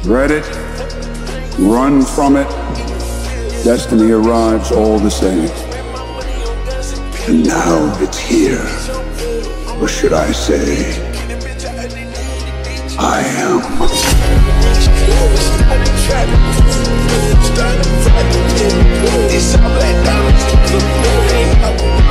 Dread it, run from it, destiny arrives all the same. And now it's here. Or should I say, I am.